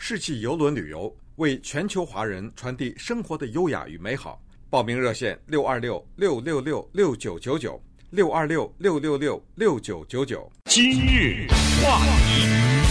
世纪邮轮旅游，为全球华人传递生活的优雅与美好。报名热线626-666-6999，626-666-6999。 今日话题，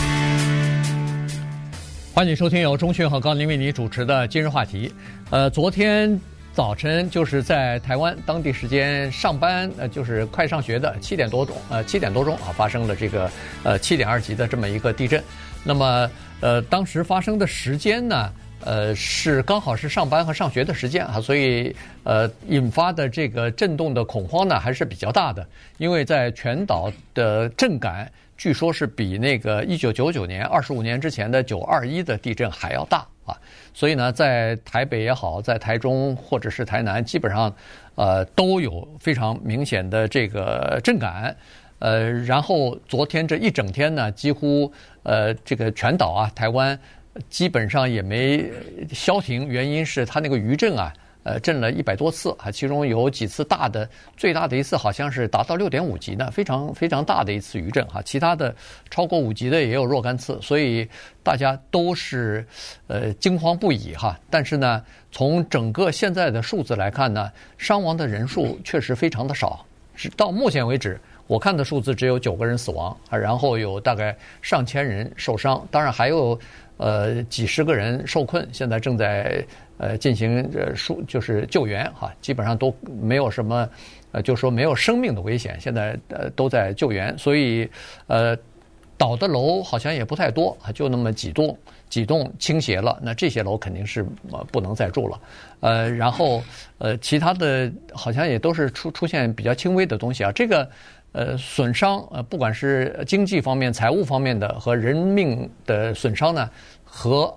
欢迎收听由钟迅和高宁为你主持的今日话题。昨天早晨就是在台湾当地时间上班，就是快上学的7点多钟啊，发生了这个7.2级的这么一个地震。那么当时发生的时间呢，是刚好是上班和上学的时间啊，所以引发的这个震动的恐慌呢还是比较大的，因为在全岛的震感据说是比那个1999年25年之前的921的地震还要大啊，所以呢，在台北也好，在台中或者是台南，基本上都有非常明显的这个震感。然后昨天这一整天呢，几乎这个全岛啊，台湾基本上也没消停，原因是它那个余震啊，震了100多次啊，其中有几次大的，最大的一次好像是达到6.5级呢，非常非常大的一次余震哈，其他的超过5级的也有若干次，所以大家都是惊慌不已哈。但是呢，从整个现在的数字来看呢，伤亡的人数确实非常的少，直到目前为止。我看的数字只有9个人死亡啊，然后有大概上千人受伤，当然还有几十个人受困，现在正在进行就是救援哈，基本上都没有什么就是说没有生命的危险，现在都在救援，所以倒的楼好像也不太多啊，就那么几栋倾斜了，那这些楼肯定是不能再住了，然后其他的好像也都是出现比较轻微的东西啊，这个。损伤不管是经济方面、财务方面的和人命的损伤呢，和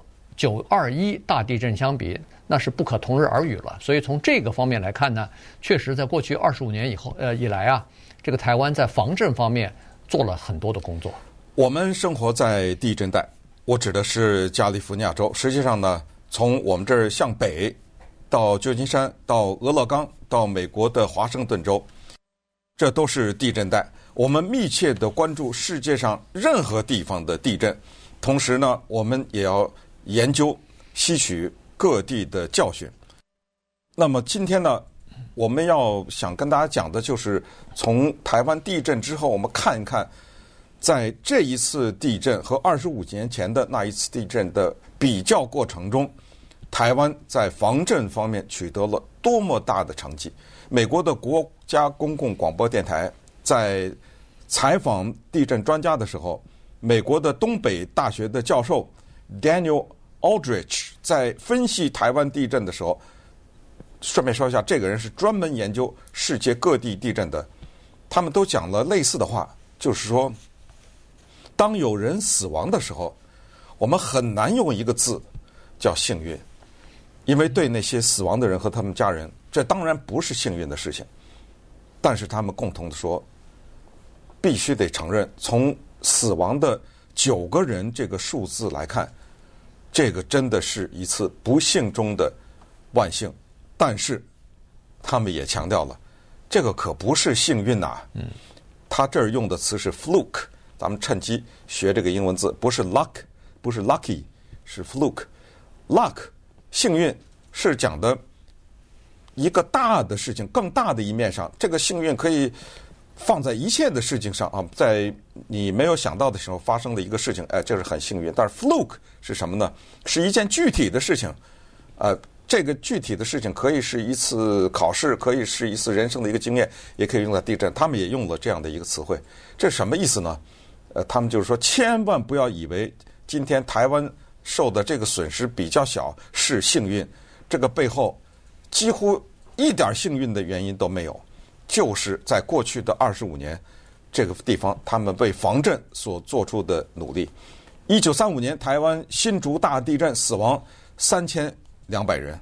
921大地震相比，那是不可同日而语了。所以从这个方面来看呢，确实在过去25年以来啊，这个台湾在防震方面做了很多的工作。 我们生活在地震带，我指的是加利福尼亚州。实际上呢，从我们这儿向北到旧金山、到俄勒冈、到美国的华盛顿州。这都是地震带，我们密切地关注世界上任何地方的地震，同时呢，我们也要研究、吸取各地的教训。那么今天呢，我们要想跟大家讲的就是从台湾地震之后，我们看一看，在这一次地震和25年前的那一次地震的比较过程中，台湾在防震方面取得了多么大的成绩。美国的国家公共广播电台在采访地震专家的时候，美国的东北大学的教授 Daniel Aldrich 在分析台湾地震的时候，顺便说一下，这个人是专门研究世界各地地震的，他们都讲了类似的话，就是说，当有人死亡的时候，我们很难用一个字叫幸运，因为对那些死亡的人和他们家人，这当然不是幸运的事情，但是他们共同的说，必须得承认，从死亡的9个人这个数字来看，这个真的是一次不幸中的万幸。但是他们也强调了，这个可不是幸运呐。他这儿用的词是 fluke， 咱们趁机学这个英文字，不是 luck， 不是 lucky， 是 fluke。luck 幸运是讲的一个大的事情，更大的一面上，这个幸运可以放在一切的事情上啊，在你没有想到的时候发生的一个事情，这是很幸运。但是 fluke 是什么呢？是一件具体的事情，这个具体的事情可以是一次考试，可以是一次人生的一个经验，也可以用在地震。他们也用了这样的一个词汇，这是什么意思呢？他们就是说，千万不要以为今天台湾受的这个损失比较小是幸运，这个背后几乎一点幸运的原因都没有，就是在过去的25年，这个地方他们为防震所做出的努力。1935年台湾新竹大地震死亡3200人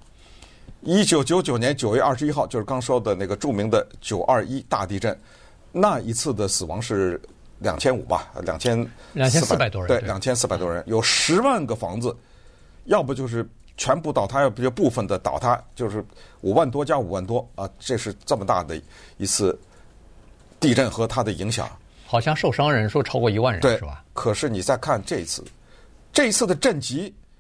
，1999年9月21号就是刚说的那个著名的921大地震，那一次的死亡是2500吧，2400 多人， 对，2400多人，有10万个房子，要不就是全部倒塌，要不就部分的倒塌，就是5万多加5万多啊，这是这么大的一次地震和它的影响。 好像受伤人数超过1万人，是吧？ 可是你再看这一次的震级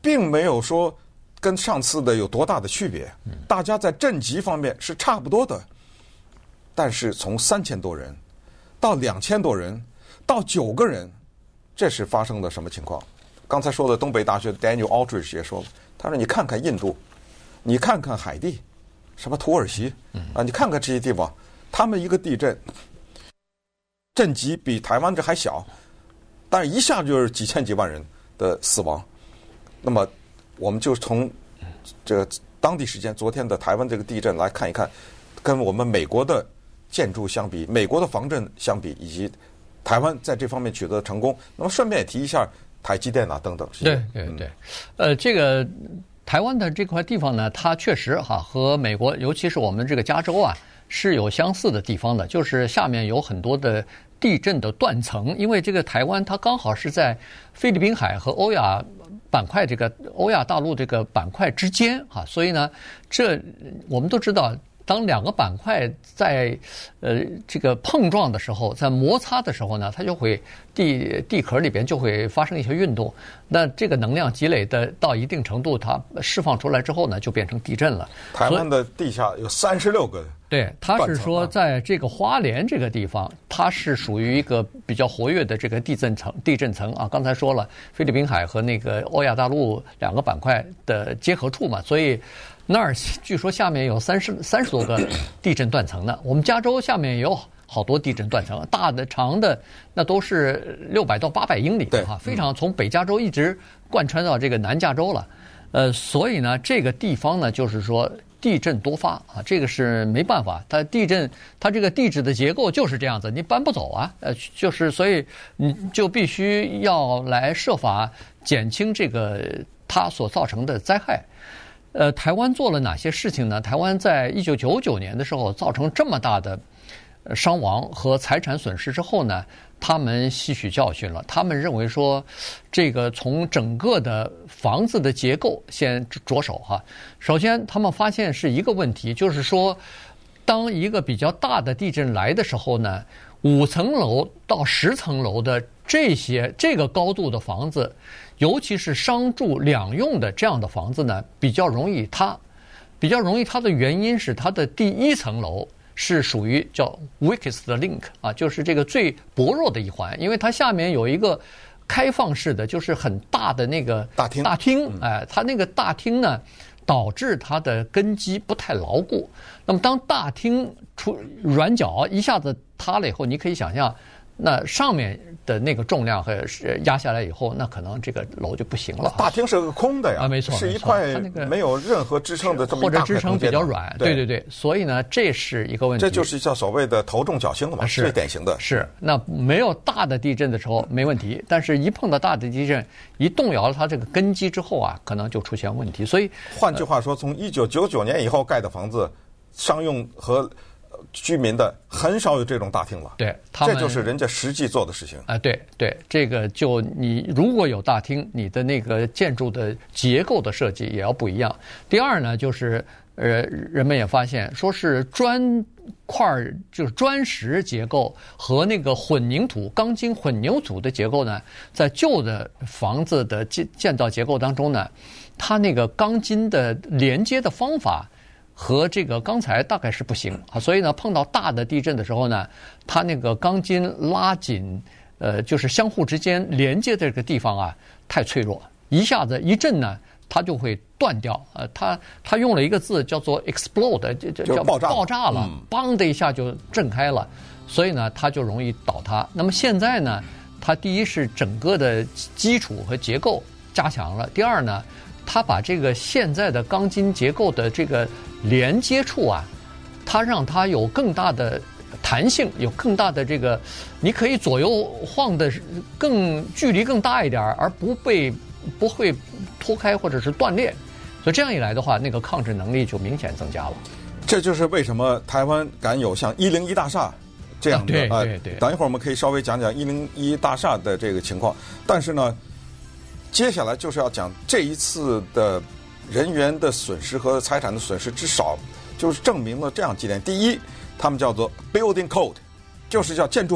并没有说跟上次的有多大的区别，大家在震级方面是差不多的。但是从3000多人到2000多人到9个人，这是发生了什么情况？刚才说的东北大学的 Daniel Aldridge 也说了，他说你看看印度，你看看海地，什么土耳其啊，你看看这些地方，他们一个地震震级比台湾这还小，但是一下就是几千几万人的死亡。那么我们就从这当地时间昨天的台湾这个地震来看一看，跟我们美国的建筑相比，美国的防震相比，以及台湾在这方面取得的成功。那么顺便也提一下台积电啊等等。 对，这个台湾的这块地方呢，它确实和美国，尤其是我们这个加州啊，是有相似的地方的，就是下面有很多的地震的断层。因为这个台湾它刚好是在菲律宾海和欧亚板块这个欧亚大陆这个板块之间所以呢，这我们都知道，当两个板块在这个碰撞的时候，在摩擦的时候呢，它就会地壳里边就会发生一些运动。那这个能量积累的到一定程度，它释放出来之后呢，就变成地震了。 台湾的地下有36个。 对，它是说在这个花莲这个地方，它是属于一个比较活跃的这个地震层啊。刚才说了，菲律宾海和那个欧亚大陆两个板块的结合处嘛，所以那儿据说下面有30多个地震断层呢。我们加州下面也有好多地震断层，大的长的那都是600到800英里非常从北加州一直贯穿到这个南加州了。所以呢，这个地方呢，就是说地震多发这个是没办法，它地震它这个地质的结构就是这样子，你搬不走就是所以你就必须要来设法减轻这个它所造成的灾害。台湾做了哪些事情呢？台湾在1999年的时候造成这么大的伤亡和财产损失之后呢，他们吸取教训了。他们认为说，这个从整个的房子的结构先着手首先，他们发现是一个问题，就是说，当一个比较大的地震来的时候呢，5层楼到10层楼的这个高度的房子，尤其是商住两用的这样的房子呢，比较容易塌。比较容易塌的原因是它的第1层楼是属于叫 weakest link 就是这个最薄弱的一环，因为它下面有一个开放式的，就是很大的那个大厅，它那个大厅呢，导致它的根基不太牢固。那么当大厅出软角一下子塌了以后，你可以想象，那上面的那个重量和压下来以后，那可能这个楼就不行了。 大厅是个空的呀， 没错， 是一块没有任何支撑的这么一大块空间， 或者支撑比较软。对，所以呢，这是一个问题。 这就是叫所谓的头重脚轻了嘛，最典型的。 是，那没有大的地震的时候没问题，但是一碰到大的地震，一动摇了它这个根基之后可能就出现问题。所以换句话说，从1999年以后盖的房子，商用和居民的很少有这种大厅了。 对， 这就是人家实际做的事情对，这个就你如果有大厅，你的那个建筑的结构的设计也要不一样。第二呢，就是人们也发现说是砖块就是砖石结构和那个混凝土钢筋混凝土的结构呢，在旧的房子的建造结构当中呢，它那个钢筋的连接的方法和这个钢材大概是不行所以呢，碰到大的地震的时候呢，它那个钢筋拉紧，就是相互之间连接的这个地方太脆弱，一下子一震呢，它就会断掉。他用了一个字叫做 explode， 叫爆炸了，邦的一下就震开了，所以呢，它就容易倒塌。那么现在呢，它第一是整个的基础和结构加强了，第二呢，它把这个现在的钢筋结构的这个连接处它让它有更大的弹性，有更大的这个，你可以左右晃的距离更大一点，而不会脱开或者是断裂。所以这样一来的话，那个抗震能力就明显增加了。 这就是为什么台湾敢有像101大厦这样的对。 等一会儿我们可以稍微讲讲101大厦的这个情况，但是呢，接下来就是要讲这一次的人员的损失和财产的损失，至少就是证明了这样几点。第一，他们叫做 building code， 就是叫建筑法，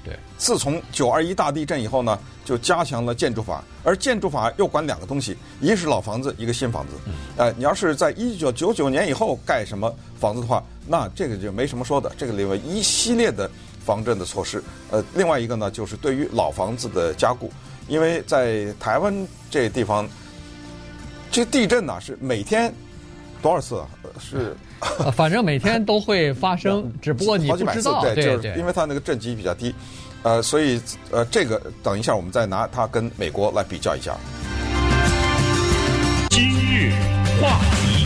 对， 自从921大地震以后呢，就加强了建筑法，而建筑法又管2个东西，一个是老房子，一个新房子。你要是在1999年以后盖什么房子的话，那这个就没什么说的，这个里面一系列的防震的措施。另外一个呢，就是对于老房子的加固，因为在台湾这地方，这地震呢是每天多少次啊？是。 反正每天都会发生，只不过你不知道。 对，就是因为它那个震级比较低，所以这个等一下我们再拿它跟美国来比较一下。 今日话题，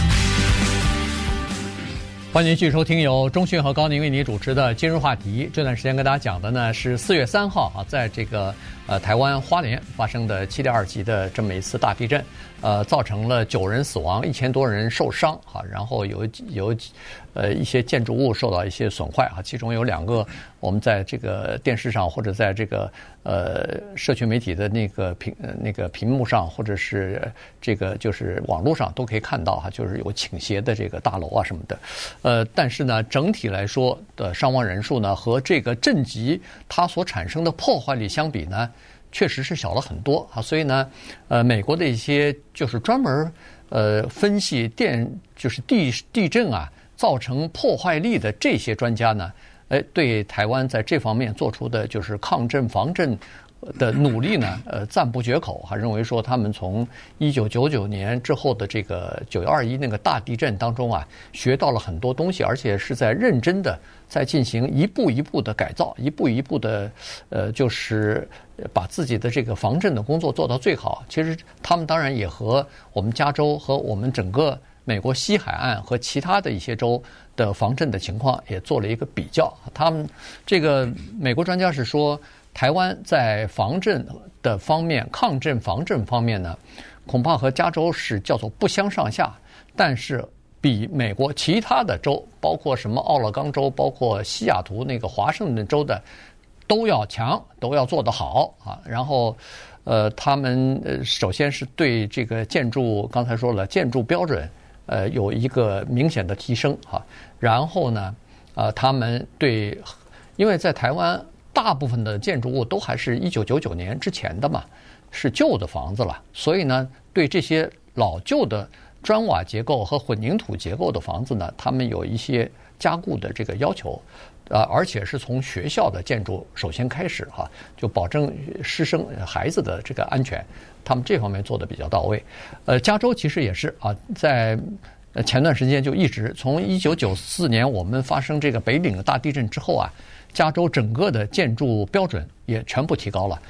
欢迎继续收听由钟迅和高宁为你主持的今日话题。这段时间跟大家讲的呢是4月3号啊，在这个台湾花莲发生的7.2级的这么一次大地震，造成了9人死亡，1000多人受伤哈，然后有一些建筑物受到一些损坏啊，其中有2个我们在这个电视上或者在这个社区媒体的那个屏幕上，或者是这个就是网络上都可以看到哈，就是有倾斜的这个大楼啊什么的，但是呢，整体来说的伤亡人数呢和这个震级它所产生的破坏力相比呢，确实是小了很多啊，所以呢，美国的一些就是专门分析就是地震啊造成破坏力的这些专家呢，对台湾在这方面做出的就是抗震防震的努力呢，赞不绝口，还认为说他们从1999年之后的这个921那个大地震当中啊，学到了很多东西，而且是在认真的在进行一步一步的改造，一步一步的就是把自己的这个防震的工作做到最好。其实他们当然也和我们加州和我们整个美国西海岸和其他的一些州的防震的情况也做了一个比较。他们这个美国专家是说，台湾在防震的方面、抗震防震方面呢，恐怕和加州是叫做不相上下，但是比美国其他的州，包括什么奥勒冈州、包括西雅图那个华盛顿州的，都要强，都要做得好啊。然后，他们首先是对这个建筑，刚才说了，建筑标准，有一个明显的提升哈。然后呢，他们对，因为在台湾，大部分的建筑物都还是1999年之前的嘛，是旧的房子了，所以呢，对这些老旧的砖瓦结构和混凝土结构的房子呢，他们有一些加固的这个要求，而且是从学校的建筑首先开始哈，就保证师生孩子的这个安全，他们这方面做得比较到位。加州其实也是啊，在前段时间就一直从1994年我们发生这个北岭大地震之后啊，加州整个的建筑标准也全部提高了。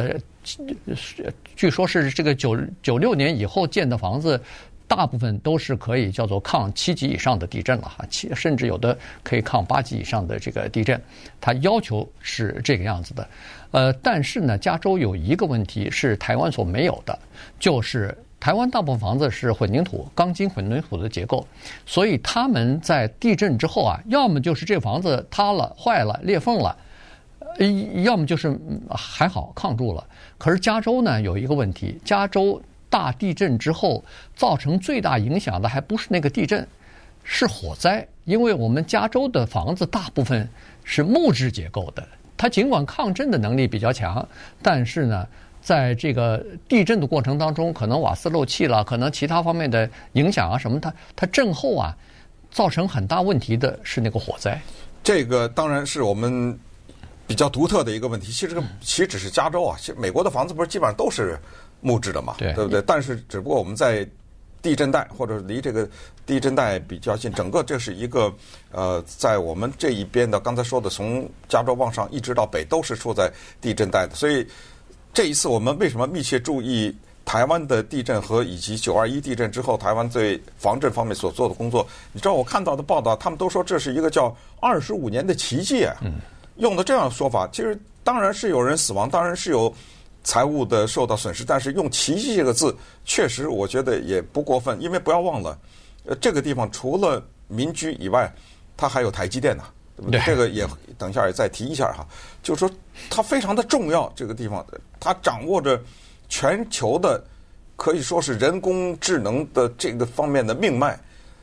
据说是这个96年以后建的房子，大部分都是可以叫做抗7级以上的地震了哈，甚至有的可以抗8级以上的这个地震，它要求是这个样子的。但是呢，加州有一个问题是台湾所没有的，就是台湾大部分房子是混凝土、钢筋混凝土的结构，所以他们在地震之后啊，要么就是这房子塌了、坏了、裂缝了，要么就是还好抗住了。可是加州呢有一个问题，加州大地震之后造成最大影响的还不是那个地震，是火灾。因为我们加州的房子大部分是木质结构的，它尽管抗震的能力比较强，但是呢，在这个地震的过程当中，可能瓦斯漏气了，可能其他方面的影响啊什么，它震后啊造成很大问题的是那个火灾。 这个当然是我们比较独特的一个问题。其实只是加州啊，其实美国的房子不是基本上都是木质的嘛，对不对？但是只不过我们在地震带或者离这个地震带比较近，整个这是一个在我们这一边的，刚才说的从加州往上一直到北都是处在地震带的，所以这一次我们为什么密切注意台湾的地震和以及921地震之后台湾对防震方面所做的工作？你知道我看到的报道，他们都说这是一个叫25年的奇迹啊，用的这样的说法。其实当然是有人死亡，当然是有财务的受到损失，但是用奇迹这个字确实我觉得也不过分，因为不要忘了这个地方除了民居以外它还有台积电呢，对不对？这个也等一下也再提一下哈，就是说它非常的重要，这个地方它掌握着全球的可以说是人工智能的这个方面的命脉，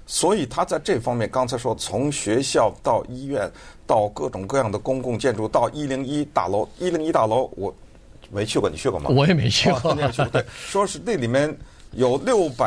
所以他在这方面，刚才说从学校到医院，到各种各样的公共建筑，到101大楼，101大楼我没去过，你去过吗？ 我也没去过。 你也去过，对，说是那里面有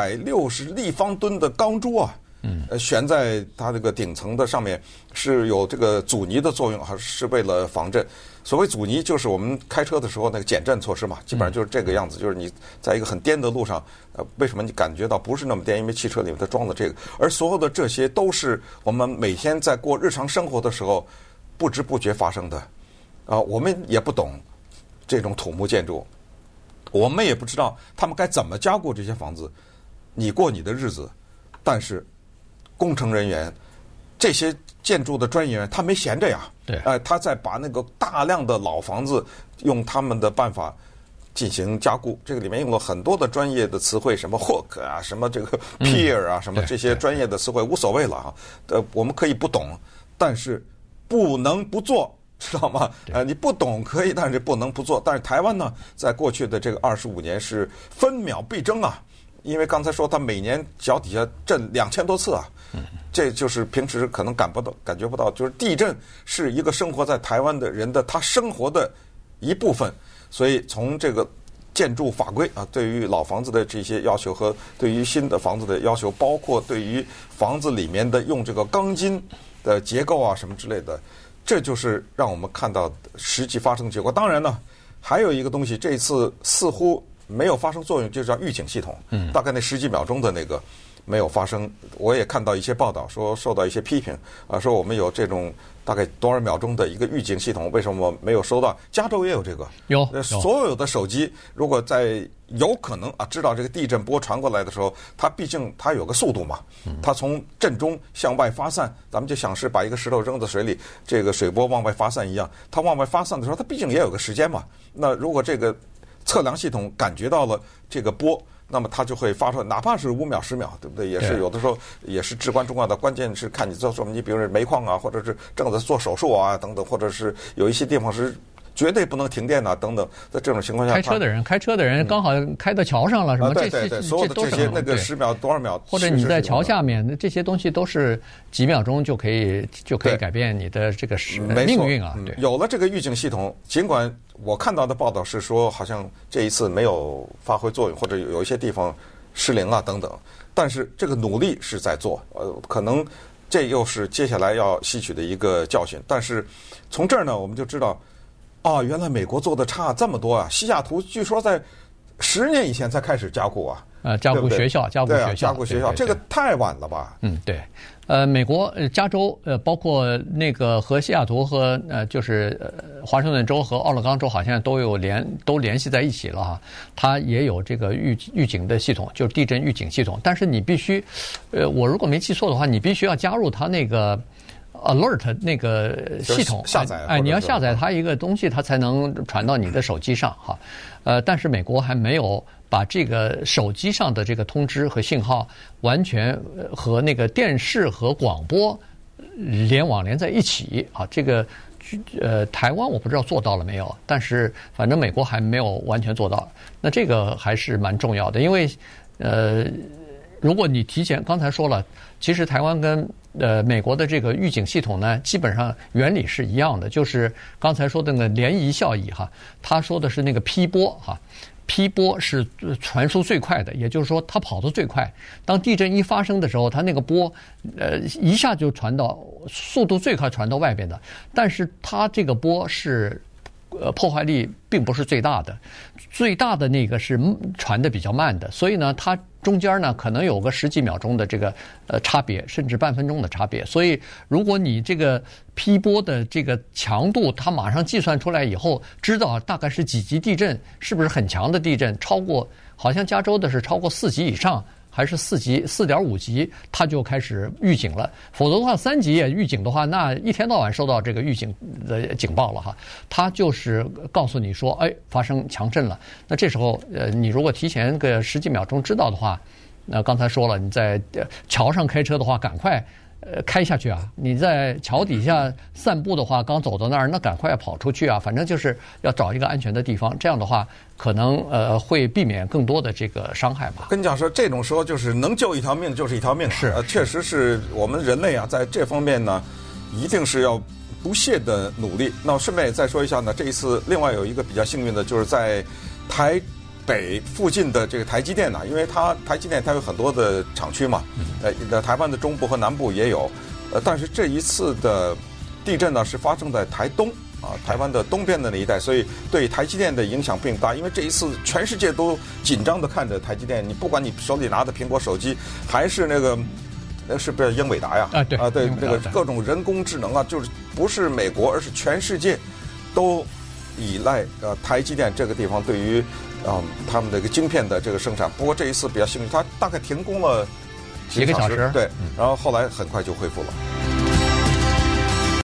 660立方吨的钢珠啊。悬在它这个顶层的上面是有这个阻尼的作用，还是为了防震？所谓阻尼，就是我们开车的时候那个减震措施嘛，基本上就是这个样子。就是你在一个很颠的路上，为什么你感觉到不是那么颠？因为汽车里面它装的这个，而所有的这些都是我们每天在过日常生活的时候不知不觉发生的。我们也不懂这种土木建筑，我们也不知道他们该怎么加固这些房子。你过你的日子，但是工程人员，这些建筑的专业人，他没闲着呀。 对， 他在把那个大量的老房子用他们的办法进行加固。这个里面用了很多的专业的词汇，什么 hook 啊，什么这个 pier 啊，什么这些专业的词汇无所谓了啊。我们可以不懂，但是不能不做，知道吗？你不懂可以，但是不能不做。但是台湾呢，在过去的这个25年是分秒必争啊。因为刚才说他每年脚底下震2000多次啊，这就是平时可能感觉不到，就是地震是一个生活在台湾的人的他生活的一部分。所以从这个建筑法规啊，对于老房子的这些要求和对于新的房子的要求，包括对于房子里面的用这个钢筋的结构啊什么之类的，这就是让我们看到实际发生的结果。当然呢，还有一个东西，这次似乎没有发生作用，就叫预警系统。大概那10几秒钟的那个没有发生。我也看到一些报道说受到一些批评啊，说我们有这种大概多少秒钟的一个预警系统，为什么没有收到？加州也有这个， 有所有的手机如果在有可能知道这个地震波传过来的时候，它毕竟它有个速度嘛，它从震中向外发散，咱们就想是把一个石头扔在水里，这个水波往外发散一样，它往外发散的时候，它毕竟也有个时间嘛。那如果这个测量系统感觉到了这个波，那么它就会发出来，哪怕是5秒、10秒，对不对？也是有的时候也是至关重要的。关键是看你做什么，你比如说煤矿啊，或者是正在做手术啊等等，或者是有一些地方是绝对不能停电啊等等。在这种情况下， 开车的人刚好开到桥上了，什么对，所有的这些那个10秒多少秒， 或者你在桥下面，这些东西都是几秒钟就可以改变你的这个命运啊。 有了这个预警系统，尽管我看到的报道是说，好像这一次没有发挥作用，或者有一些地方失灵啊等等，但是这个努力是在做，可能这又是接下来要吸取的一个教训。但是从这儿呢，我们就知道，原来美国做的差这么多啊！西雅图据说在10年以前才开始加固啊， 加固学校，加固学校，这个太晚了吧？ 对。美国加州包括那个和西雅图和就是华盛顿州和奥勒冈州好像都联系在一起了哈，它也有这个预警的系统，就是地震预警系统。但是你必须，我如果没记错的话，你必须要加入它那个 alert 那个系统下载， 你要下载它一个东西，它才能传到你的手机上哈。但是美国还没有把这个手机上的这个通知和信号完全和那个电视和广播连在一起啊。这个台湾我不知道做到了没有，但是反正美国还没有完全做到。那这个还是蛮重要的，因为如果你提前刚才说了，其实台湾跟美国的这个预警系统呢，基本上原理是一样的，就是刚才说的那个涟漪效应哈，他说的是那个 P 波哈。P 波是传输最快的，也就是说它跑得最快。当地震一发生的时候，它那个波一下就传到速度最快传到外边的，但是它这个波是破坏力并不是最大的，最大的那个是传的比较慢的，所以呢它中间呢可能有个10几秒钟的这个差别，甚至半分钟的差别。所以如果你这个 P 波的这个强度，它马上计算出来以后，知道大概是几级地震，是不是很强的地震，超过好像加州的是超过4级以上，还是4级4.5级，它就开始预警了。否则的话3级也预警的话，那一天到晚收到这个预警的警报了哈。它就是告诉你说，发生强震了。那这时候你如果提前个10几秒钟知道的话，那刚才说了，你在桥上开车的话，赶快开下去啊！你在桥底下散步的话，刚走到那儿，那赶快跑出去啊！反正就是要找一个安全的地方，这样的话可能会避免更多的这个伤害吧。 跟你讲说，这种时候就是能救一条命就是一条命， 是确实是我们人类啊，在这方面呢，一定是要不懈的努力。那我顺便也再说一下呢，这一次另外有一个比较幸运的，就是在台北附近的这个台积电呢，因为台积电它有很多的厂区嘛，台湾的中部和南部也有，但是这一次的地震呢是发生在台东啊，台湾的东边的那一带，所以对台积电的影响并不大。因为这一次全世界都紧张的看着台积电，你不管你手里拿的苹果手机，还是那是不是英伟达呀？ 对对，那个各种人工智能啊，就是不是美国，而是全世界都依赖台积电这个地方对于他们的一个晶片的这个生产。不过这一次比较幸运，它大概停工了几个小时，对，然后后来很快就恢复了。